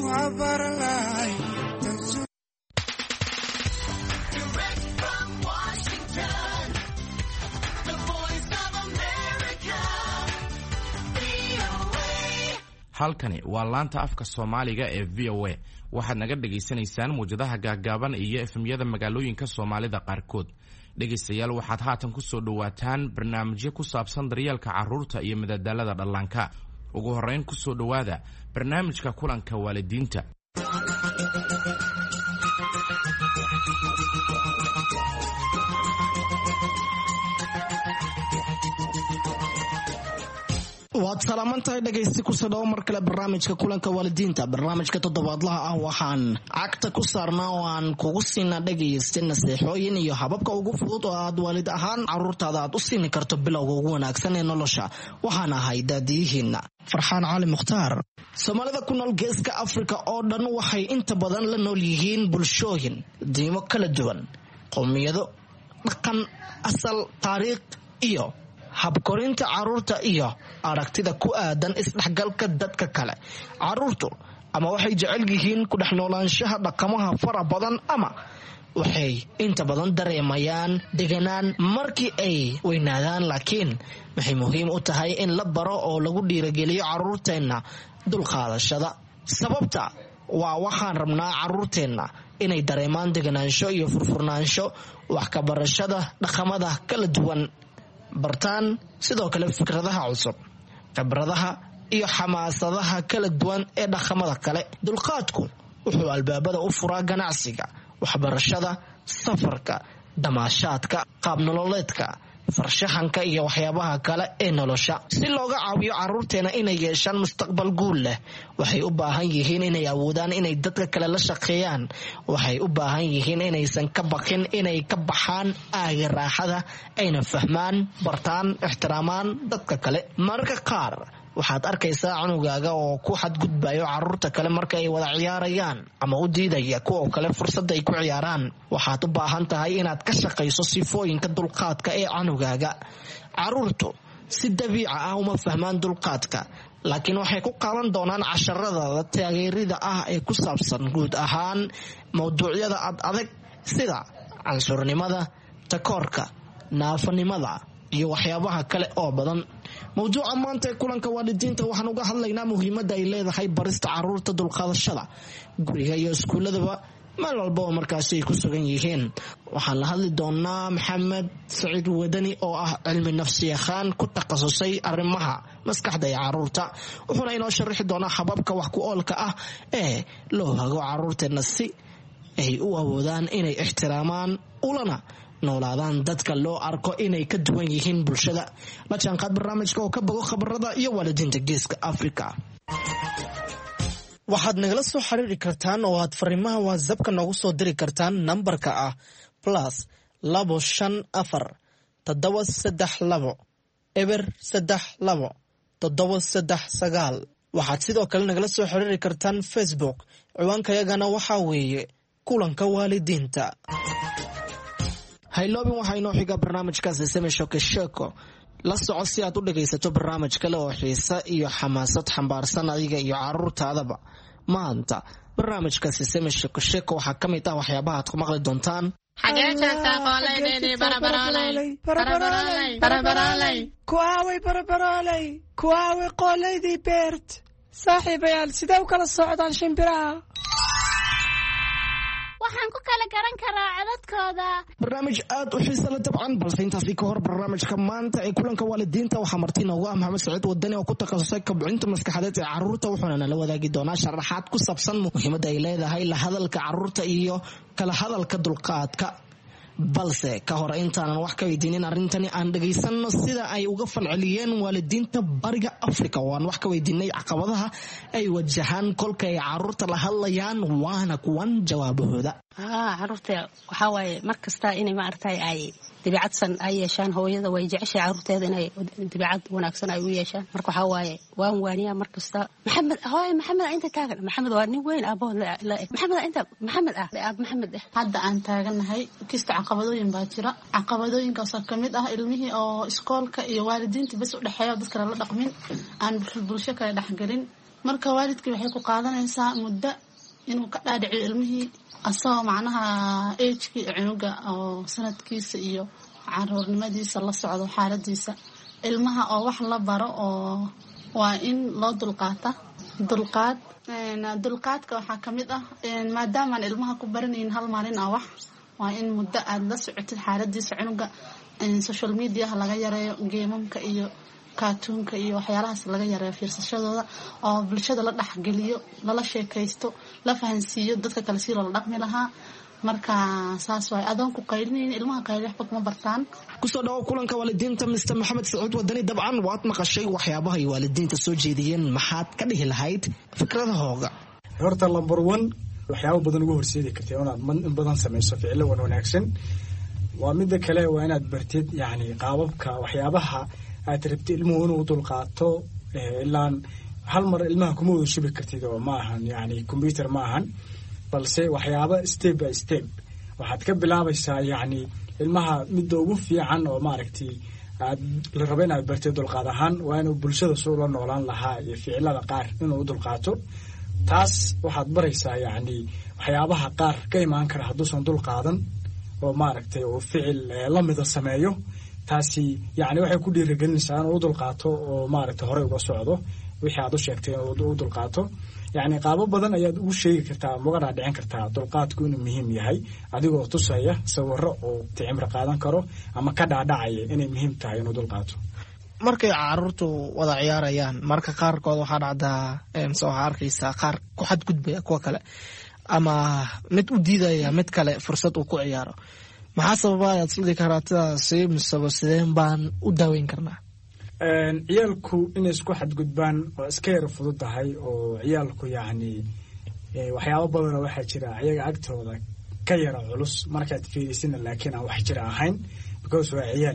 halkani waa laanta afka Soomaaliga ee VOA waxaad naga dhageysanaysaan muujadaha gaagaaban iyo efemyada magaalooyinka Soomaalida qaarkood dhageystayaal waxaad haatan ku soo dhawaataan barnaamijyo ku saabsan daryeelka carruurta iyo madadaalada dhallaanka ugu horeyn ku soo dhawaada barnaamijka kulanka waalidiinta waad salaamantahay dhagaysti ku soo dhawo mar kale barnaamijka kulanka waalidiinta barnaamijka toddobaadlaha ah waxaan cagta ku saarnaa oo aan kugu siinaa dhagaysta naseexooyin iyo hababka ugu fudud oo aad waalid ahaan carruurtaada aad u siini karto bilowga ugu wanaagsan ee nolosha waxaan ahay daadiyihiinna farxaan cali mukhtaar soomaalida ku nool geeska afrika oo dhan waxay inta badan la nool yihiin bulshooyin diimo kala duwan qowmiyado dhaqan asal taariikh iyo habkorinta carruurta iyo aragtida ku aadan isdhexgalka dadka kale carruurtu ama waxay jecel yihiin ku dhex noolaanshaha dhaqamaha fara badan ama waxay inta badan dareemayaan deganaan markii ay weynaadaan laakiin waxay muhiim u tahay in la baro oo lagu dhiirageliyo carruurteenna dulqaadashada sababta waa waxaan rabnaa carruurteenna inay dareemaan deganaansho iyo furfurnaansho wax ka barashada dhaqamada kala duwan bartaan sidoo kale fikradaha cusub khibradaha iyo xamaasadaha kala duwan ee dhaqamada kale dulqaadku wuxuu albaabada u furaa ganacsiga waxbarashada safarka damaashaadka qaab nololeedka farshaxanka iyo waxyaabaha kale ee nolosha si looga caawiyo carruurteena inay yeeshaan mustaqbal guul leh waxay u baahan yihiin inay awoodaan inay dadka kale la shaqeeyaan waxay u baahan yihiin inaysan ka baqin inay ka baxaan aaga raaxada ayna fahmaan bartaan ixtiraamaan dadka kale mararka qaar waxaad arkaysaa cunugaaga oo ku xadgudbayo carruurta kale marka ay wada ciyaarayaan ama u diidaya kuwa kale fursad ay ku ciyaaraan waxaad u baahan tahay inaad ka shaqayso sifooyinka dulqaadka ee cunugaaga carruurtu si dabiici ah uma fahmaan dulqaadka laakiin waxay ku qaadan doonaan casharada taageerida ah ee ku saabsan guud ahaan mawduucyada adag sida cansurnimada takoorka naafanimada iyo waxyaabaha kale oo badan mawduuca maanta ee kulanka waalidiinta waxaan uga hadlaynaa muhiimadda ay leedahay barista carruurta dulqaadashada guriga iyo iskuuladaba meel walba oo markaasi ay ku sugan yihiin waxaan la hadli doonaa maxamed saciid wadani oo ah cilmi nafsiyaqaan ku takhasusay arrimaha maskaxda ee carruurta wuxuuna inoo sharaxi doonaa hababka wax ku oolka ah ee loo hago carruurteena si ay u awoodaan inay ixtiraamaan ulana noolaadaan dadka loo arko inay ka duwan yihiin bulshada la jaanqaad barnaamijka oo ka bogo khabarada iyo waalidiinta geeska afrika waxaad nagala soo xiriiri kartaan oo aad fariimaha whatsappka noogu soo diri kartaan nambarka ah +254 732 waxaad sidoo kale nagala soo xiriiri kartaan Facebook ciwaankayagana waxaa weeye kulanka waalidiinta hayloobin waxaa inoo xiga barnaamijkaasi semeshoke sheeko la soco si aad u dhagaysato barnaamij kale oo xiise iyo xamaasad xambaarsan adiga iyo carruurtaadaba maanta barnaamijkaasi semeshoke sheeko waxaa ka mid ah waxyaabaha aad ku maqli doontaan kuwaaway qoolaydii beert saaxiibayaal sidee u kala socdaan shimbiraha waxaan ku kala garan karaa codadkooda barnaamij aad u xiisa la dabcan balse intaasi ka hor barnaamijka maanta ee kulanka waalidiinta waxaa marti noogu ah maxamed saciid wadani oo ku takhasusay kobcinta maskaxeed ee carruurta wuxuuna nala wadaagi doonaa sharaxaad ku saabsan muhiimadda ay leedahay la hadalka carruurta iyo kala hadalka dulqaadka balse ka hor intaanan wax ka weydiinin arrintani aan dhagaysanno sida ay uga falceliyeen waalidiinta bariga afrika oo aan wax ka weydiinay caqabadaha ay wajahaan kolka ay carruurta la hadlayaan waana kuwan jawaabahooda carruurta waxaa waaye mar kasta inay maaragtay ay dabeecadsan ay yeeshaan hooyada way jeceshahay carruurteeda inay dabeecad wanaagsan ay u yeeshaan marka waxaa waaye waan waaniyaa mar kasta maxamed inta taagan maxamed waa nin weyn aabahood la eg maxamed hadda aan taaganahay kista caqabadooyin baa jira caqabadooyinkaasoo kamid ah ilmihii oo iskoolka iyo waalidiinta bas u dhexeeya dadka lala dhaqmin aan bulsho kale dhexgelin marka waalidkii waxay ku qaadanaysaa muddo inuu ka dhaadhiciyo ilmihii asagoo macnaha agekii cunuga oo sanadkiisa iyo caruurnimadiisa la socdo xaaladiisa ilmaha oo wax la baro oo waa in loo dulqaadka waxaa ka mid ah maadaamaan ilmaha ku baranaynin hal maalin ah wax waa in muddo aad la socotid xaaladiisa cunuga social mediaha laga yareeyo geemamka iyo kaatuunka iyo waxyaalahaas laga yareeyo fiirsashadooda oo bulshada la dhexgeliyo lala sheekaysto la fahansiiyo dadka kale si loola dhaqmi lahaa marka saas waay adoon ku qaylinaynin ilmaha qayli waxba kuma bartaan. kusoo dhawo kulanka waalidiinta Mr. Maxamed Sacuud Wadani. dabcan waad maqashay waxyaabaha ay waalidiinta soo jeediyeen, maxaad ka dhihi lahayd fikradahooga? horta number 1 waxyaabo badan ugu horseedi kartay inaad in badan samayso ficilo wanaagsan. waa midda kale waa inaad bartid yani qaababka waxyaabaha aad rabtid ilmuhu inuu dulqaato. ilaan hal mar ilmaha kuma wada shubi kartid oo ma ahan yani computer ma ahan, balse waxyaabo step by step waxaad ka bilaabaysaa yani ilmaha midda ugu fiican oo maaragtay aad la rabo inaad bartid dulqaad ahaan waa inuu bulshada soo la noolaan lahaa iyo ficilada qaar inuu dulqaato. taas waxaad baraysaa yani waxyaabaha qaar ka imaan kara hadduusan dulqaadan oo maaragtay oo ficil la mida sameeyo. taasi yani waxay ku dhiirigelinaysaa inuu dulqaato oo maaragtay hore uga socdo wixii aad u sheegtay inuu dulqaato. yani qaabo badan ayaad ugu sheegi kartaa ama uga dhaadhicin kartaa dulqaadku inuu muhiim yahay adigoo tusaya sawiro oo cimri qaadan karo ama ka dhaadhacaya inay muhiim tahay inuu dulqaato. markay caruurtu wada ciyaarayaan marka qaarkood waxaa dhacdaa waxaa arkaysaa qaar ku xadgudbaya kuwa kale ama mid u diidaya mid kale fursad uu ku ciyaaro. maxaa sababa ayaad isdhihi karaatidaasi miseba sideen baan u daaweyn karnaa? ciyaalku inay isku xadgudbaan waa iska yara fududahay oo ciyaalku yani waxyaabo badanoo waxaa jira iyaga agtooda ka yara culus markaad fiirisina laakiin aan wax jira ahayn because waa ciyaal.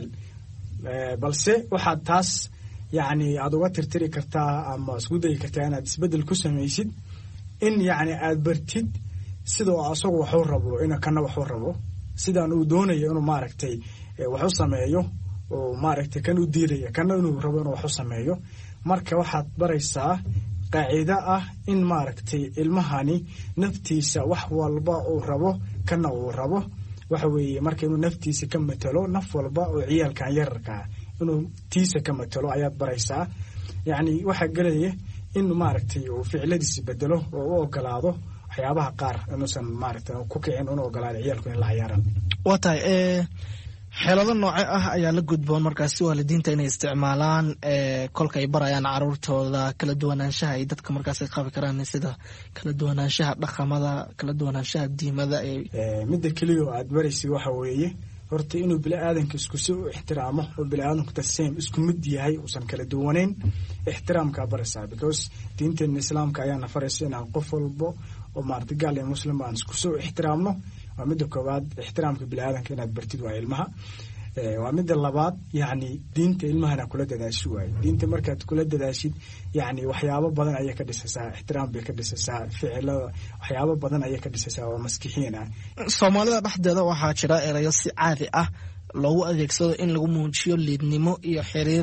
balse waxaad taas yani aad uga tirtiri kartaa ama isku dayi kartaa inaad isbedel ku samaysid in yani aad bartid sidoo asagu waxuu rabo ina kana waxuu rabo sidaan uu doonayo inuu maaragtay wax u sameeyo oo maaragtay kan u diiraya kana inuu rabo inuu wax u sameeyo. marka waxaad baraysaa qaacido ah in maaragtay ilmahani naftiisa wax walba uu rabo kana uu rabo waxa weeye marka inuu naftiisa ka matalo naf walba oo ciyaalkan yararka inuu tiisa ka matalo ayaad baraysaa. yani waxa galaya in maaragtay uu ficiladiisa bedelo oo u ogolaado waxyaabaha qaar inuusan maaragtay ku kicin inuu ogolaado ciyaalku in la ciyaaraan. waa tahay xeelado nooce ah ayaa la gudboon markaasi waalidiinta inay isticmaalaan kolka ay barayaan caruurtooda kala duwanaanshaha ay dadka markaas ay qabi karaan sida kala duwanaanshaha dhaqamada, kala duwanaanshaha diimada. midda keliya oo aad baraysid waxa weeye horta inuu bini'aadanka isku si u ixtiraamo oo bini'aadanku the same isku mid yahay uusan kala duwanayn. ixtiraamkaa baraysaa because diinteena islaamka ayaana faraysa inaan qof walbo oo maaragtay gaal iyo muslim aan isku soo ixtiraamno. waa midda koowaad ixtiraamka bini'aadanka inaad bartid waa ilmaha. waa midda labaad yani diinta ilmahana kula dadaashid waaye. diinta markaad kula dadaashid yani waxyaabo badan ayay ka dhisaysaa, ixtiraam bay ka dhisaysaa, ficilada waxyaabo badan ayay ka dhisaysaa oo maskixiin ah. soomaalida dhexdeeda waxaa jira erayo si caadi ah loogu adeegsado in lagu muujiyo liidnimo iyo xiriir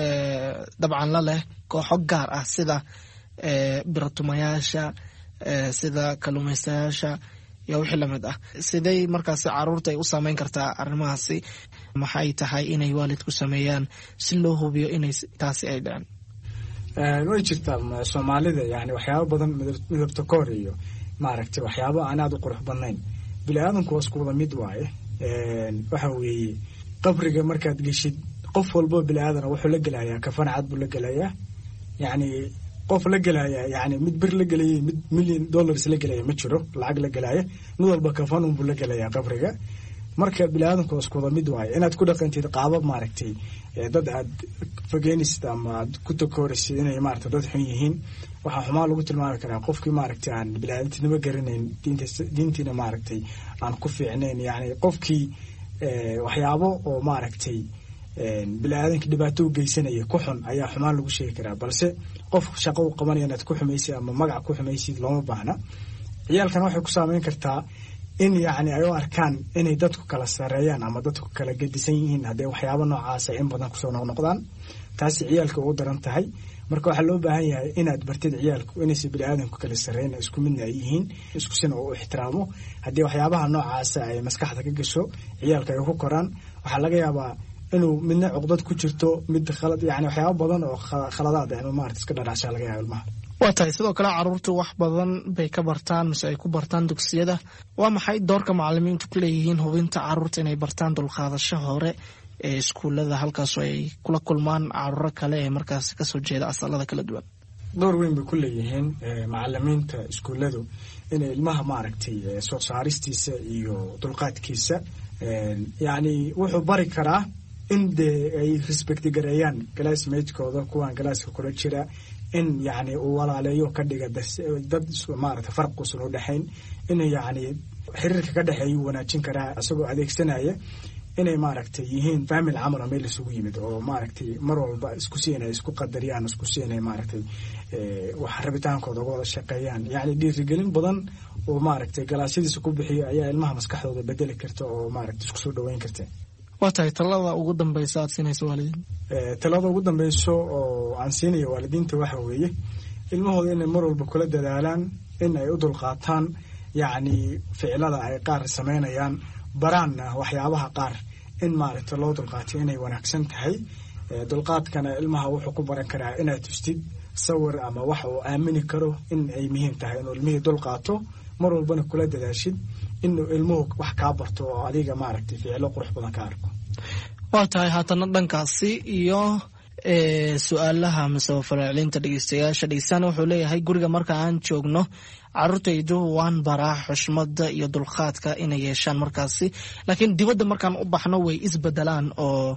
dabcan la leh kooxo gaar ah sida biratumayaasha, sida kaluumaystayaasha iyo wixii lamid ah. siday markaasi caruurta ay u saameyn kartaa arrimahaasi? maxay tahay inay waalidku sameeyaan si loo hubiyo inay taasi ay dhaceen? way jirtaa soomaalida yani waxyaabo badan midabta koor iyo maaragtay waxyaabo aan aad u qurux badnayn. bini'aadanku waa isku wada mid waaye. waxa weeye qabriga markaad geshid qof walbo bini'aadana wuxuu la gelayaa kafan cad buu la gelayaa. yani qof la gelaya yani mid bir la gelaya mid $1 million la gelaya ma jiro, lacag la gelaya mid walba kafan buu la gelayaa qabriga. marka bini'aadanku waa isku wada mid waaye. inaad ku dhaqantid qaabab maaragtay dad aad fogeynaysid ama aad ku takooraysid inay maaragtay dad xun yihiin waxaa xumaan lagu tilmaami karaa qofkii maaragtay aan bini'aadantinimo garanayn, diintiina maaragtay aan ku fiicnayn. yani qofkii waxyaabo oo maaragtay bini'aadanka dhibaato u geysanaya ku xun ayaa xumaan lagu sheegi karaa. balse qof shaqo u qabanaya inaad ku xumaysid ama magac ku xumaysid looma baahna. ciyaalkan waxay ku saameyn kartaa in yani ay u arkaan inay dadku kala sareeyaan ama dadku kala gedisan yihiin haddee waxyaabo noocaasa in badan kusoo noqnoqdaan. taasi ciyaalka ugu daran tahay. marka waxaa loo baahan yahay inaad bartid ciyaalku inaysa biniaadanku kala sarreyn isku midna ay yihiin isku sina u ixtiraamo haddii waxyaabaha noocaasa ay maskaxda ka gasho ciyaalka ay ku koraan waxaa laga yaabaa inuu midna cuqdad ku jirto mid khalad yani waxyaaba badan oo khaladaad inuu maarata iska dhadhacshaa laga yaaba ilmaha waa tahay sidoo kale caruurtu wax badan bay ka bartaan mise ay ku bartaan dugsiyada waa maxay doorka macalimiintu ku leeyihiin hubinta caruurta inay bartaan dulqaadasho hore ee iskuullada halkaasoo ay kula kulmaan caruuro kale ee markaas kasoo jeeda asalada kala duwan door weyn bay ku leeyihiin macalimiinta iskuulladu inay ilmaha maaragtay soo saaristiisa iyo dulqaadkiisa yani wuxuu bari karaa in dee ay respecti gareeyaan glassmatekooda kuwaan galaaska kula jira in yani uu walaaleeyo ka dhiga dad maarata farquusan u dhexayn in yani xiriirka ka dhexeeyu wanaajin karaa isagoo adeegsanaya inay maaragtay yihiin family camal oo meel isugu yimid oo maaragtay mar walba isku si inay isku qadariyaan isku si inay maaragtay wax rabitaankooda uga wada shaqeeyaan yani dhiirigelin badan oo maaragtay galaasyadiisa ku bixiyo ayaa ilmaha maskaxdooda bedeli karta oo maaragtay isku soo dhaweyn karta waa tahay talada ugu dambaysa aad siinayso waalidiin talada ugu dambayso oo aan siinayo waalidiinta waxa weeye ilmahooda inay mar walba kula dadaalaan in ay u dulqaataan yacni ficilada ay qaar samaynayaan baraanna waxyaabaha qaar in maaragtay loo dulqaatay inay wanaagsan tahay dulqaadkana ilmaha wuxuu ku baran karaa inaad tustid sawir ama wax uu aamini karo in ay muhiim tahay inuu ilmihii dulqaato mar walbana kula dadaashid inuu ilmuhu wax kaa barto oo adiga maaragtay ficilo qurux badan ka arko waa tahay haatana dhankaasi iyo su-aalaha mise falcelinta dhegeystayaasha wuxuu leeyahay guriga marka aan joogno caruurtaydu waan baraa xushmada iyo dulqaadka inay yeeshaan markaasi laakiin dibadda markaan u baxno way isbedelaan oo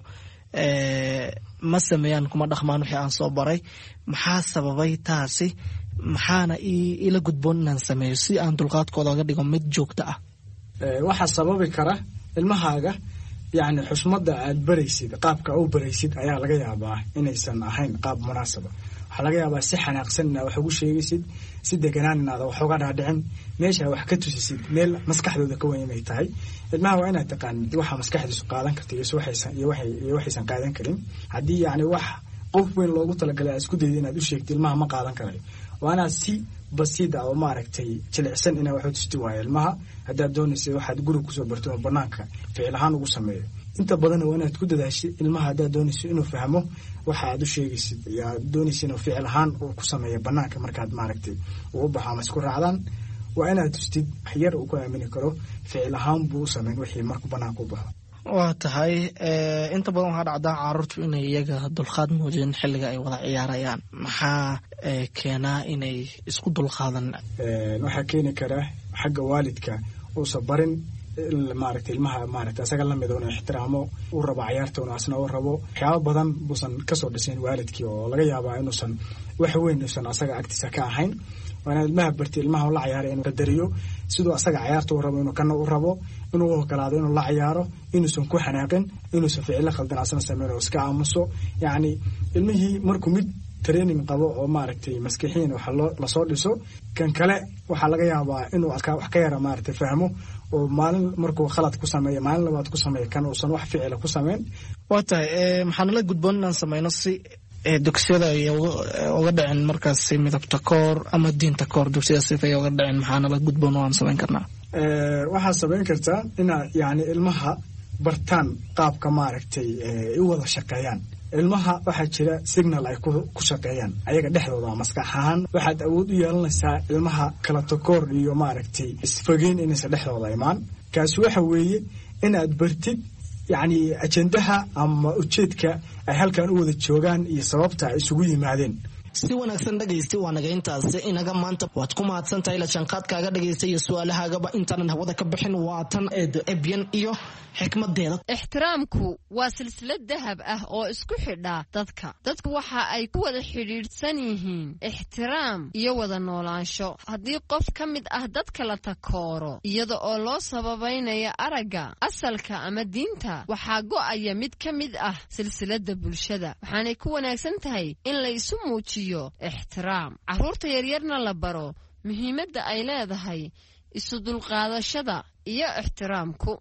ma sameeyaan kuma dhaqmaan wixii aan soo baray maxaa sababay taasi maxaana ila gudboon inaan sameeyo si aan dulqaadkooda oga dhigo mid joogto ah waxaa sababi kara ilmahaaga yani xusmada aad baraysid qaabka u baraysid ayaa laga yaabaa inaysan ahayn qaab munaasaba waxaa laga yaabaa si xanaaqsan inaad wax ugu sheegaysid si deganaan inaada wax uga dhaadhicin meesha wax ka tusisid meel maskaxdooda ka weyn inay tahay ilmaha waa inaad taqaanid waxa maskaxdiisu qaadan karta iyo waxaysan qaadan karin haddii yani wax qof weyn loogu talagalay aad isku dayda inaad u sheegtid ilmaha ma qaadan karayo waa inaad si basiida oo maaragtay jilicsan inaa wax u tusti waayo ilmaha haddaad doonaysa waxaad guriga kusoo barto oo banaanka ficil ahaan ugu sameeyo inta badanna waa inaad ku dadaashid ilmaha haddaad doonayso inuu fahmo waxa aad u sheegaysid iyo aad doonaysa inuu ficil ahaan uu ku sameeyo banaanka markaad maaragtay uu u baxo ama isku raacdaan waa inaad tustid wax yar uu ku aamini karo ficil ahaan buu u sameyn wixii markuu banaanka u baxo waa tahay inta badan waxaa dhacdaa caruurtu inay iyaga dulqaad muujin xilliga ay wada ciyaarayaan maxaa keenaa inay isku dulqaadan waxaa keeni karaa xagga waalidka uusan barin maaragtay ilmaha maaragtay asaga lamid inuu ixtiraamo u rabo ciyaarta inuu asna u rabo waxyaabo badan buusan kasoo dhisayn waalidkii oo laga yaabaa inuusan wax weyn uusan asaga agtiisa ka ahayn waana ilmaha barti ilmaha ula ciyaaray inuu qadariyo siduu asaga ciyaarta u rabo inuu kana u rabo inuu u ogolaado inuu la ciyaaro inuusan ku xanaaqin inuusan ficilo khaldan asna sameyn oo iska aamuso yacni ilmihii markuu mid training qabo oo maaragtay maskixiin waxa lasoo dhiso kan kale waxaa laga yaabaa inuu wax ka yara maaragtay fahmo oo maalin markuu khalad ku sameeyo maalin labaad ku sameeyo kan uusan wax ficila ku sameyn waa tahay maxaanala gudboon inaan sameyno si dugsiyada ay uga dhicin markaasi midabta koor ama diinta koor dugsiyada sifa ay uga dhicin maxaanala gudboon oo aan sameyn karnaa waxaad sameyn kartaa inaad yani ilmaha bartaan qaabka maaragtay u wada shaqeeyaan ilmaha waxaa jira signal ay ku shaqeeyaan ayaga dhexdooda maskax ahaan waxaad awood u yeelanaysaa ilmaha kala takoor iyo maaragtay isfogeyn inaysan dhexdooda imaan kaasi waxa weeye inaad bartid yacni ajendaha ama ujeedka ay halkan u wada joogaan iyo sababta ay isugu yimaadeen si wanaagsan dhegaysta waa naga intaasi inaga maanta waad ku mahadsan tahay la jaanqaadkaaga dhegaysta iyo su-aalahaagaba intaanan hawada ka bixin waa tan eedo ebyan iyo xikmadeeda ixtiraamku waa silsilad dahab ah oo isku xidha dadku waxa ay ku wada xidhiidhsan yihiin ixtiraam iyo wada noolaansho haddii qof ka mid ah dadka la takooro iyada oo loo sababaynayo aragga asalka ama diinta waxaa go'aya mid ka mid ah silsiladda bulshada waxaanay ku wanaagsan tahay in la isu muujiyo ixtiraam carruurta yaryarna la baro muhiimadda ay leedahay isu dulqaadashada iyo ixtiraamku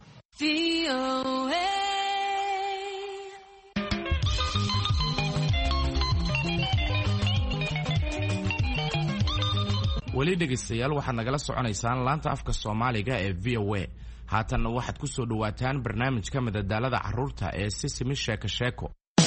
weli dhegaystayaal waxaad nagala soconaysaan laanta afka soomaaliga ee VOA. haatanna waxaad ku soo dhawaataan barnaamijka madadaalada carruurta ee Sisimi Sheeko Sheeko.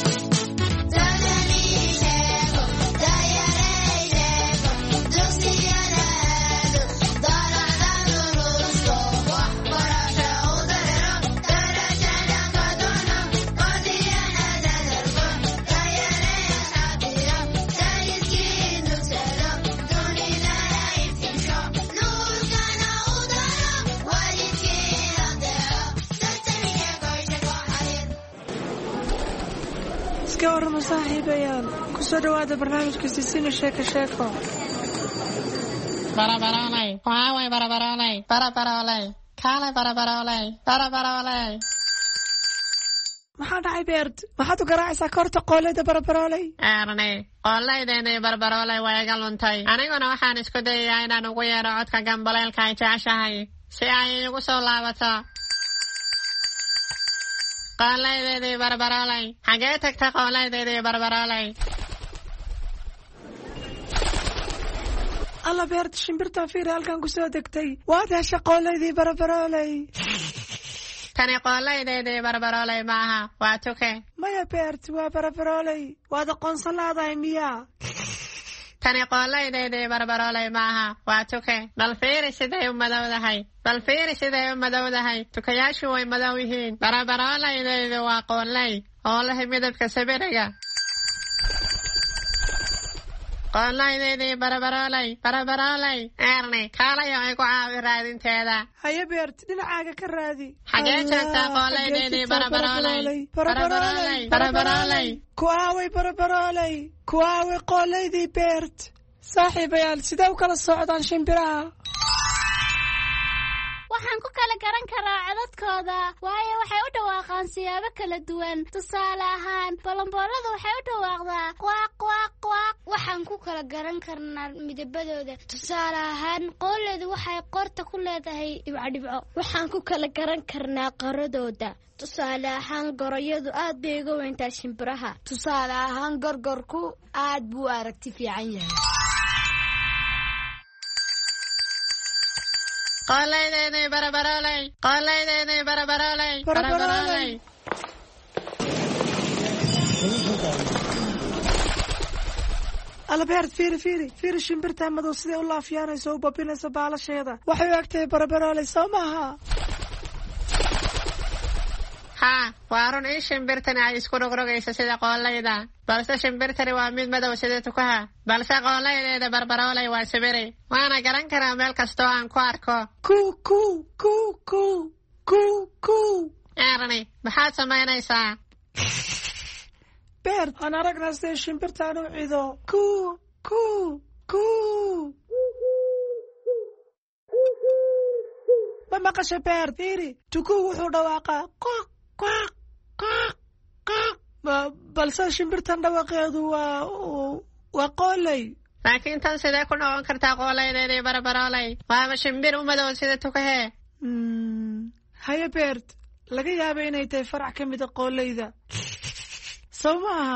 warma saaxiibayaal ku soo dhawaada barnaamijka Sisimi Sheeko Sheeko. Barabarolay, waaway barabarolay, barabarolay, kale barabarolay, barabarolay. Maxaa dhacay Beert? Maxaad u garaacaysaa korta qoolleyda barabarolay? Aanay, qoolleydeena barabarolay way iga luntay. Aniguna waxaan isku dayayaa inaan ugu yeero codka gambaleelka ay jeceshahay si ay igu soo laabato. qoolleydeedii barabarolay, xagee tagtay qoolleydeedii barabarolay? alla Beert, shimbirta fiir halkan ku soo degtay. waad heshay qoollaydii barabarolay. tani qoolleydeedii barabarolay maaha, waa tuke. maya Beert, waa barabarolay. waad aqoonsan laadahay miyaa? tani qoolleydeedii barabarolay maaha, waa tuke. bal fiiri siday u madowdahay, bal fiiri siday u madowdahay. tukayaashu way madow yihiin. barabaroleydeedu waa qoolley oo leh midabka sabiriga. qoolleydeedii barabarolay, barabarolay. Ernie, kaalayo ay ku caawi raadinteeda. haye Beert, dhinacaaga ka raadi. xagee joogtaa qoolleydeedii barabarolay? barabarolay, barabarolay. ku aaway barabarolay, ku aaway qoolleydii Beert. saaxiibayaal, sidee u kala socdaan shimbiraha? waxaan ku kala garan karaa codadkooda waayo waxay u dhawaaqaan siyaabo kala duwan. tusaale ahaan bolombooladu waxay u dhawaaqdaa quaaq quaaq quaaq. waxaan ku kala garan karnaa midabadooda. tusaale ahaan qoolleedu waxay qoorta ku leedahay dhibco. waxaan ku kala garan karnaa qaradooda. tusaale ahaan goroyadu aad bay uga weyntaa shimbiraha. tusaale ahaan gorgorku aad buu aragti fiican yahay. qoolleydeedii barabarolay, qoolleydeedii barabarolay, barabarolay. alla Beert, fiiri shimbirta madow siday u laafiyaanayso u babinayso baalasheeda. waxay u egtahay barabarolay soo maaha? haa, waa run in shimbirtani ay isku rogrogayso sida qoolleyda, balse shimbirtani waa mid madow sida tukaha. balse qoolleydeeda barabarolay waa sibiri. waana garan karaa meel kastoo aan ku arko. Ernie, maxaad samaynaysaa? Beert, aan aragnaa siday shimbirtaan u cido. ma maqasha Beert? fiiri, tukuu wuxuu dhawaaqaa qoq qoq qoq qoq. balse shimbirtan dhawaaqeedu waa qoolley. laakiin tan sidee ku noqon kartaa qoolleydeedii barabarolay? waaba shimbir u madow sida tukahee. haye Beert, laga yaaba inay tahay farac ka mida qoolleyda soo maaha?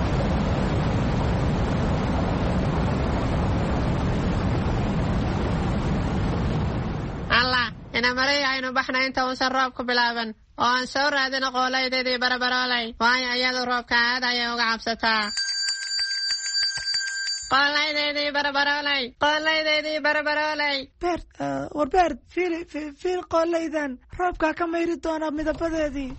allah, ina maray aynu baxna inta uusan roobku bilaaban oo aan soo raadino qoolleydeedii barabarolay, waayo iyadu roobka aad ayay uga cabsataa. qoolleydeedii barabarolay, qoolleydeedii barabarolay. Beert, war Beert, fiil qoolleydan roobkaa ka mayri doona midabadeedii.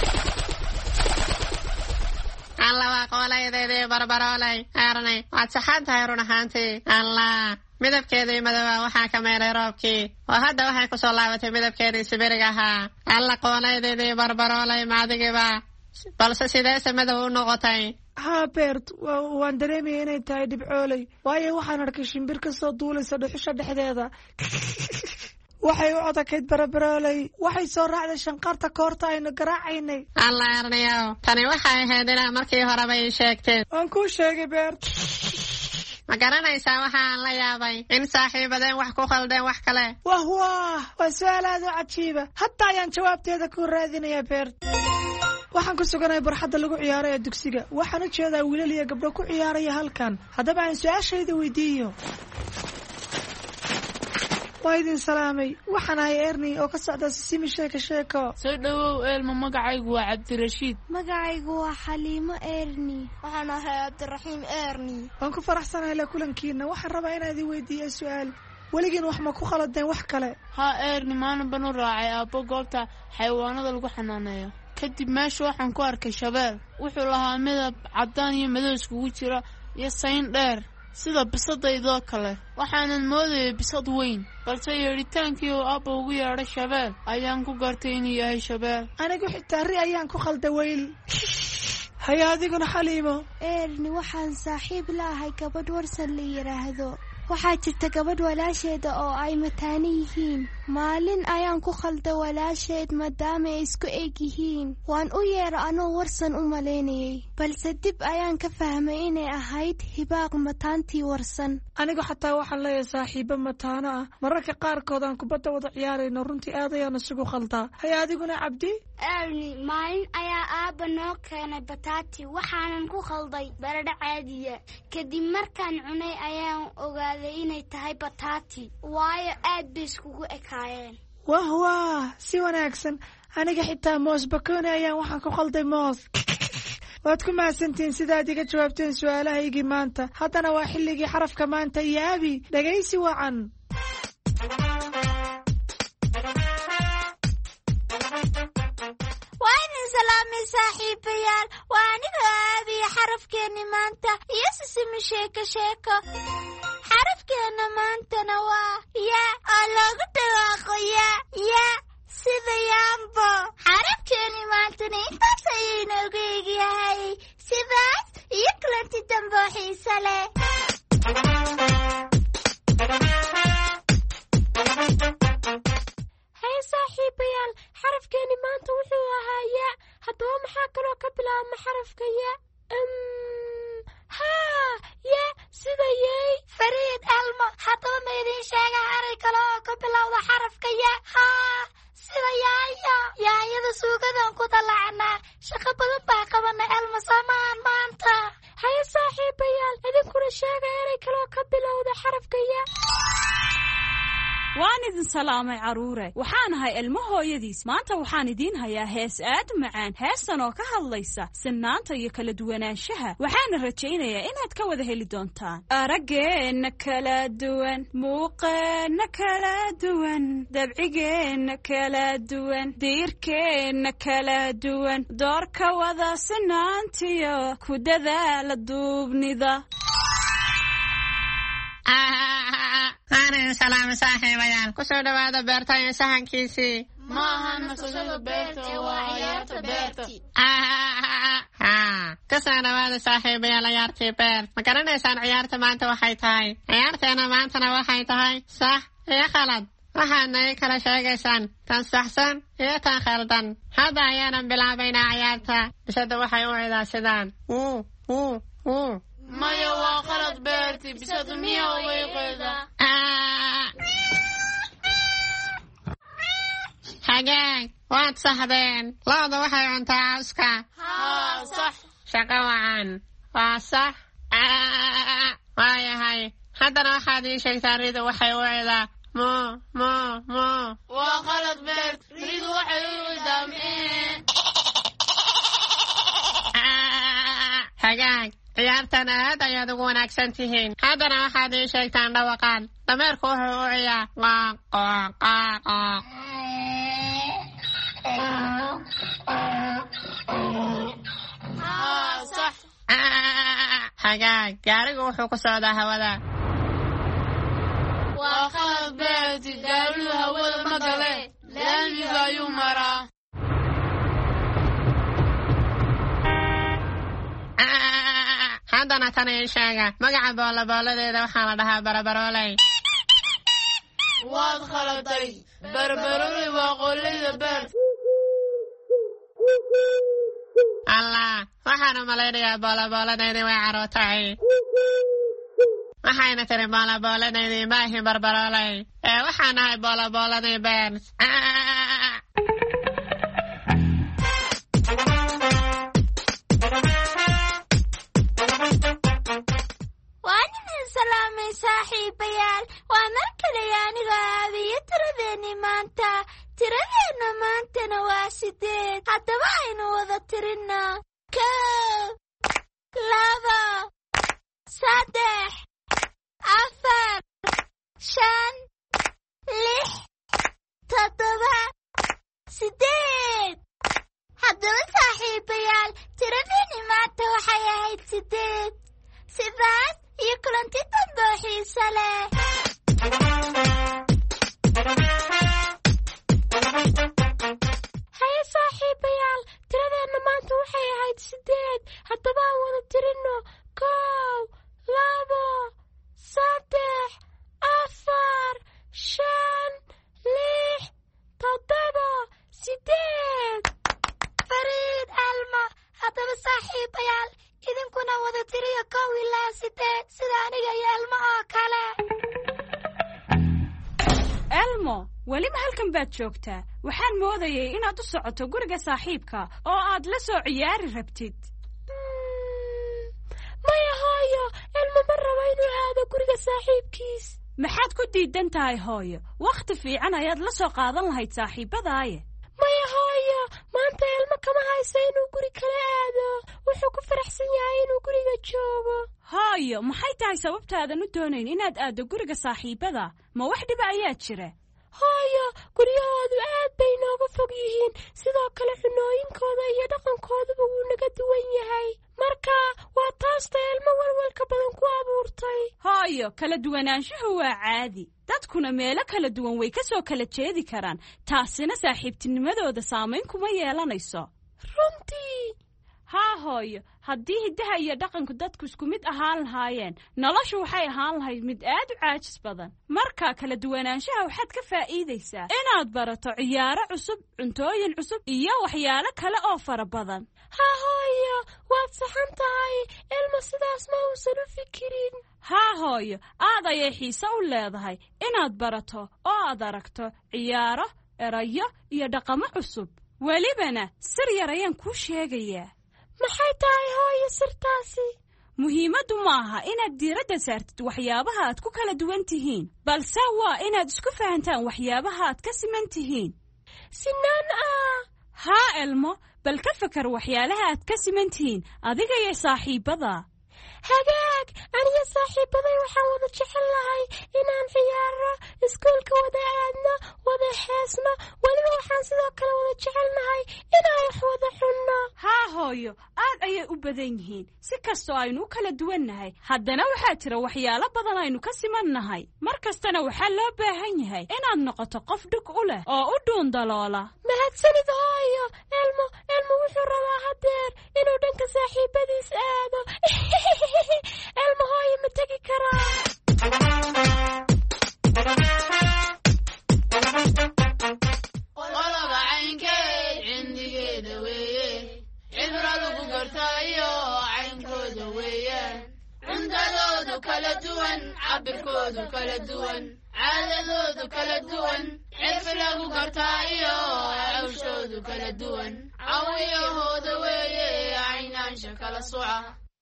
alla, waa qoolleydeedii barabarolay. Ernie, waad saxan tahay run ahaantii. allah, midabkeedii madowaa waxaa ka mayray roobkii oo hadda waxay ku soo laabatay midabkeedii sibiriga ahaa. alla, qoolleydeedii barabarolay maadigiba, balse sideese madow u noqotay? haa Beert, waan dareemaya inay tahay dhibcooley waayo waxaan arkay shimbir ka soo duulaysa dhuxusha dhexdeeda. waxay u odakayd barabarolay. waxay soo raacday shanqarta koorta aynu garaacaynay. alla Ernie, tani waxay ahayd inaa markii horeba ii sheegteen. waan kuu sheegay Beert. ma garanaysaa waxaan la yaabay in saaxiibadeen wax ku khaldeen wax kale. waa su-aal aad u cajiiba. hadda ayaan jawaabteeda ku raadinayaa Beert. waxaan ku suganahay barxadda lagu ciyaaro ee dugsiga. waxaan u jeedaa wiilal iyo gabdho ku ciyaaraya halkan. haddaba aan su-aashayda weydiiyo. waa idin salaamay waxaan ahay erni oo ka socda sisimi sheeko soo dhawow eelmo magacaygu waa cabdirashiid magacaygu waa xaliimo erni waxaan ahay cabdiraxiim erni waan ku faraxsanahay la kulankiina waxaan rabaa inaad ii weydiiyo su'aal weligiin wax ma ku khaladeen wax kale haa erni maalin baan u raacay aabbo goobta xayawaanada lagu xanaaneeyo kadib meesha waxaan ku arkay shabeel wuxuu lahaa midab caddaan iyo madow iskugu jira iyo sayn dheer sida bisadaydoo kale waxaanan moodayay bisad weyn balse yeedhitaankii uu aabba ugu yeedhay shabeel ayaan ku gartay inuu yahay shabeel anigu xitaa ri ayaan ku khalda weyl haya adiguna xaliimo erni waxaan saaxiib laahay gabadh warsan la yidhaahdo waxaa jirta gabadh walaasheeda oo ay mataano yihiin maalin ayaan ku khalda walaasheed maadaama ay isku eg yihiin waan u yeera anoo warsan u malaynayay balse dib ayaan ka fahmay inay ahayd hibaaq mataantii warsan anigu xataa waxaan leeyahay saaxiibo mataano ah mararka qaarkood aan kubadda wada ciyaarayno runtii aad ayaan isugu khaldaa haya adiguna cabdi erni maalin ayaa aabba noo keenay bataati waxaanan ku khalday baradho caadiya kadib markaan cunay ayaan ogaaday inay tahay bataati waayo aad bay iskugu ekaayeen wah si wanaagsan aniga xitaa moos bakooni ayaan waxaan ku khalday moos waad ku mahadsantihiin sidaad iga jawaabteen su'aalahaygii maanta haddana waa xilligii xarafka maanta iyo abi dhegaysi wacan salaamay saaxiibayaal waa aniga aabiya xarafkeeni maanta iyo sisimi sheeko xarafkeena maantana waa ya oo loogu dhawaaqo ya sida yaambo xarafkeeni maantana intaas ayay inoogu egyahay sidaas iyo kulanti dambe oo xiise leh hay saaxiibayaal xarafkeeni maanta wuxuu ahaa ya haddaba maxaa kaloo ka bilaabma xarafka ya haa ya sida yey fariid elmo haddaba ma idiin sheega eray kale oo ka bilowda xarafka ya haa sida yaayada suugadan ku dallacnaa shaqo badan baa qabana elmo samahan maanta haye saaxiibayaal idinkuna sheega eray kale oo ka bilowda xarafka ya waan idin salaamay caruure waxaan ahay ilmo hooyadiis maanta waxaan idiin hayaa hees aad u macaan heestan oo ka hadlaysa sinaanta iyo kala duwanaanshaha waxaana rajaynayaa inaad ka wada heli doontaan araggeenna kala duwan muuqeenna kala duwan dabcigeenna kala duwan diirkeenna kala duwan doorka wada sinaantiyo ku dadaala duubnida salaam saaxiibayaal ku soo dhawaada beerta iyo sahankiisii ma ahan nasashada beerta waa ciyaarta beerta ka soo dhawaada saaxiibayaal ciyaartii beer ma garanaysaan ciyaarta maanta waxay tahay ciyaarteena maantana waxay tahay sax iyo khalad waxaadna ii kala sheegaysaan tan saxsan iyo tan khaldan hadda ayaanan bilaabaynaa ciyaarta bisada waxay u cidaa sidaan maya waa qalad beerti bisadu miya wayqeeda hagaag waad saxdeen looda waxay cuntaa cawska haa sax shaqo wacan waa sax waayahay haddana waxaad ii sheegtaa ridu waxay u cidaa waa qalad beert ridu waxay u cidaa hagaag ciyaartan aad ayaad ugu wanaagsan tihiin haddana waxaad ii sheegtaan dhawaqaan dameerku wuxuu u ciyaa hagaag gaarigu wuxuu ku socdaa hawada waa qalad beerti gaarigu hawada ma gale laamiga ayuu maraa haddana tan ii sheega magaca boolabooladeeda waxaa la dhahaa barabarooley waad khaladay barabarooley waa qoolleyda beert allah waxaan u malaynayaa boolabooladaydi way carootay waxayna tiri boolabooladaydi maahi barbarooley waxaan ahay boolabooladii beert waan idin salaamay saaxiibayaal waa mar kale aniga aabi tiradeenna maantana waa 8 haddaba aynu wada tirinno 1 2 3 4 5 6 7 8 haddaba saaxiibayaal tiradeenni maanta waxay ahayd 8 sidaas iyo kulanti dambe oo xiiso leh haye saaxiibayaal tiradeenna maanta waxay ahayd 8 haddaba aan wada tirinno 1 2 3 4 5 6 7 8 fariid alma haddaba saaxiibayaal idinkuna wada tiriyo 1 ilaa 8 sida aniga iyo elmo oo kale elmo weliba halkan baad joogtaa waxaan moodayay inaad u socoto guriga saaxiibka oo aad la soo ciyaari rabtid maya hooyo elmo ma rabo inuu aado guriga saaxiibkiis maxaad ku diidan tahay hooyo wakhti fiican ayaad la soo qaadan lahayd saaxiibadaaye maya hooyo maanta elmo kama hayso inuu guri kala aado wuxuu ku faraxsan yahay inuu guriga joogo hooyo maxay tahay sababtaadan u doonayn inaad aaddo guriga saaxiibada ma wax dhiba ayaa jira hooyo guryahoodu aad bay nooga fog yihiin sidoo kale cunooyinkooda iyo dhaqankooduba wuu naga duwan yahay marka waa taasta elmo walwalka badan ku abuurtay hooyo kala duwanaanshuhu waa caadi dadkuna meelo kala duwan way ka soo kala jeedi karaan taasina saaxiibtinimadooda saamayn kuma yeelanayso runtii haa hooyo haddii hiddaha iyo dhaqanku dadku isku mid ahaan lahaayeen noloshu waxay ahaan lahayd mid aad u caajis badan marka kala duwanaanshaha waxaad ka faa'iidaysaa inaad barato ciyaaro cusub cuntooyin cusub iyo waxyaalo kale oo fara badan haa hooyo waad saxan tahay elmo sidaas ma uusan u fikirin haa hooyo aad ayay xiise u leedahay inaad barato oo aad aragto ciyaaro erayo iyo dhaqamo cusub welibana sir yar ayaan kuu sheegayaa maxay tahay hooyo sirtaasi muhiimaddu maaha inaad diiradda saartid waxyaabaha aad ku kala duwan tihiin balse waa inaad isku fahantaan waxyaabaha aad ka siman tihiin sinaan haa elmo bal ka fakar waxyaalaha aad ka siman tihiin adiga iyo saaxiibada hagaag aniga saaxiibaday waxaan wada jecel lahay inaan ciyaaro iskuulka wada aadno wada heesno weliba waxaan sidoo kale wada jecelnahay inaan wax wada cunno haa hooyo aad ayay u badan yihiin si kastoo aynu u kala duwannahay haddana waxaa jira waxyaalo badan aynu ka simannahay mar kastana waxaa loo baahan yahay inaad noqoto qof dhug u leh oo u dhuundaloola mahadsanid hooyo elmo wuxuu rabaa hadeer inuu dhanka saaxiibadiis aado elmo hooyo ma tegi karaa qoloba caynkeed cindigeeda weeye cibro lagu gartaayo caynkooda weeyaan cuntadoodu kala duwan cabirkoodu kala duwan caadadoodu kala duwan cirfi lagu gartaayo cawshoodu kala duwan cawiyahooda weeye caynaansha kala suca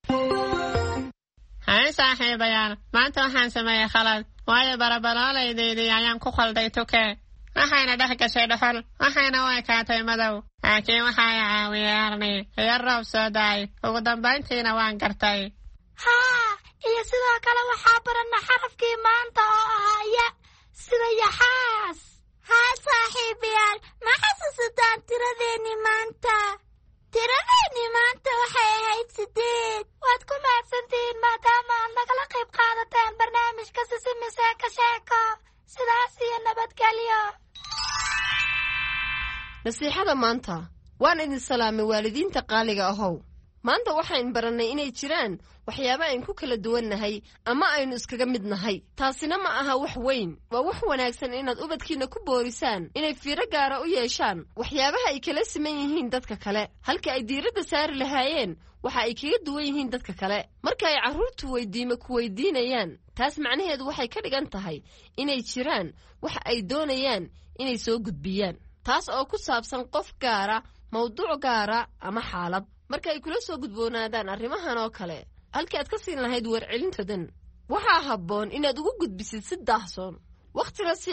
hay saaxiibayaal maanta waxaan sameeyey khalad waayo barabaloolaydaydii ayaan ku khalday tuke waxayna dhex gashay dhuxul waxayna u ekaatay madow laakiin waxaa i caawiyey arni iyo roob soo daay ugu dambayntiina waan gartay haa iyo sidoo kale waxaa baranna xarafkii maanta oo ahaa ya sida yaxaas haa saaxiibayaal ma xasuusataan tiradeenni maanta waxay ahayd 8 waad ku mahadsantihiin maadaama aad nagala qayb qaadateen barnaamijka sisimise ka sheeko sidaas iyo nabadgelyo nasiixada maanta waan idin salaamay waalidiinta qaaliga ahow maanta waxayn barannay inay jiraan waxyaabo aynu ku kala duwannahay ama aynu iskaga mid nahay taasina ma aha wax weyn waa wax wanaagsan inaad ubadkiinna ku boorisaan inay fiiro gaara u yeeshaan waxyaabaha ay kala siman yihiin dadka kale halka ay diiradda saari lahaayeen waxa ay kaga duwan yihiin dadka kale marka ay carruurtu weydiimo ku weydiinayaan taas macnaheedu waxay ka dhigan tahay inay jiraan wax ay doonayaan inay soo gudbiyaan taas oo ku saabsan qof gaara mawduuc gaara ama xaalad marka ay kula soo gudboonaadaan arrimahan oo kale halkii aad ka siin lahayd warcelintadan waxaa habboon inaad ugu gudbisid si daahsoon wakhtina si